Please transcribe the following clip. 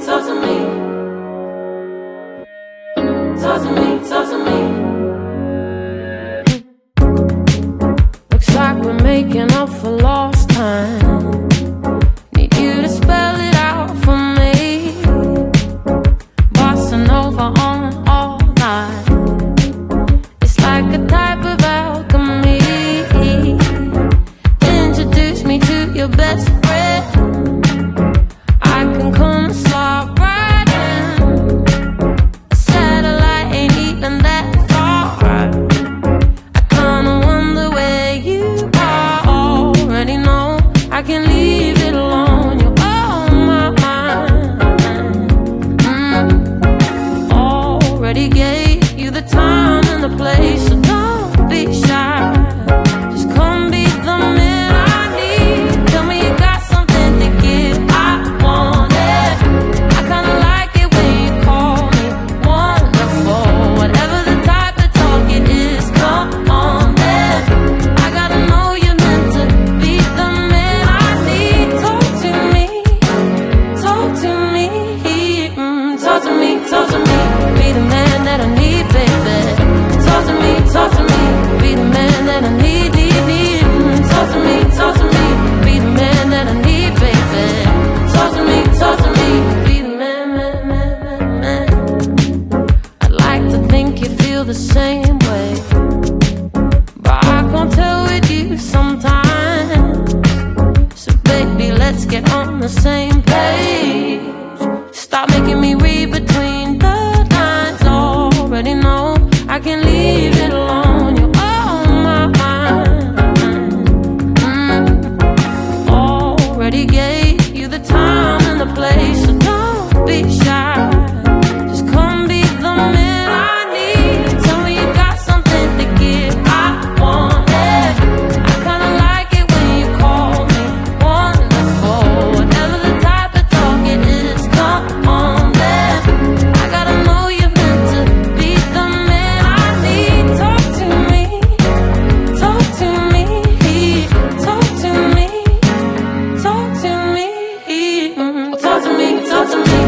talk to me. Talk to me, talk to me. Looks like we're making up for lost time. Need you to spell it out for me. Bossing over on all night. It's like a type of alchemy. Introduce me to your best friend. I can come and slide right in. A satellite ain't even that far. I kinda wonder where you are. Already know I can leave it alone. You're on my mind. Already gave you the time and the place, so don't be shy. Just come be the man I need. Tell me you got something to give. I want it. I kinda like it when you call me wonderful. Whatever the type of talk it is, come on then. I gotta know you're meant to be the man I need. Talk to me, talk to me, talk to me, talk to me. Be the man that I need, baby. Talk to me, talk to me. Be the man that I need, need, need. Talk to me, talk to me. Be the man that I need, baby. Talk to me, talk to me. Be the man, man, man, man, man. I'd like to think you feel the same way, but I can't tell with you sometimes. So baby, let's get on the same page. Stop making me read between the lines. Already know I can leave it alone. You're on my mind. Already gave you the time and the place, so don't be shy. Just come be the man I need. Tell me you got something to give. I want it. I kinda like it when you call me wonderful. Whatever the type of talk it is, come on then. I gotta know you're meant to be the man I need. Talk to me, talk to me, talk to me, talk to me, talk to me, talk to me.